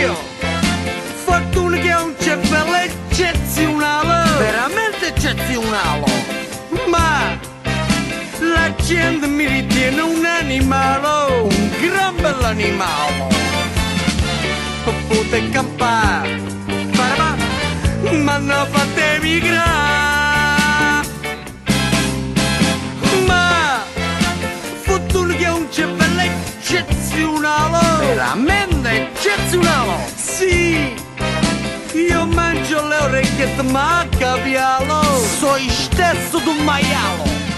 io, fortuna che ho un cervello eccezionale, veramente eccezionale, ma la gente mi ritiene un animale, un gran bell'animale. Potete campare, ma non fate emigrare. Ma fortuna che ho un cervello eccezionale, veramente eccezionale. Sì, io mangio le orecchiette ma capialo, sono stesso d'un maialo.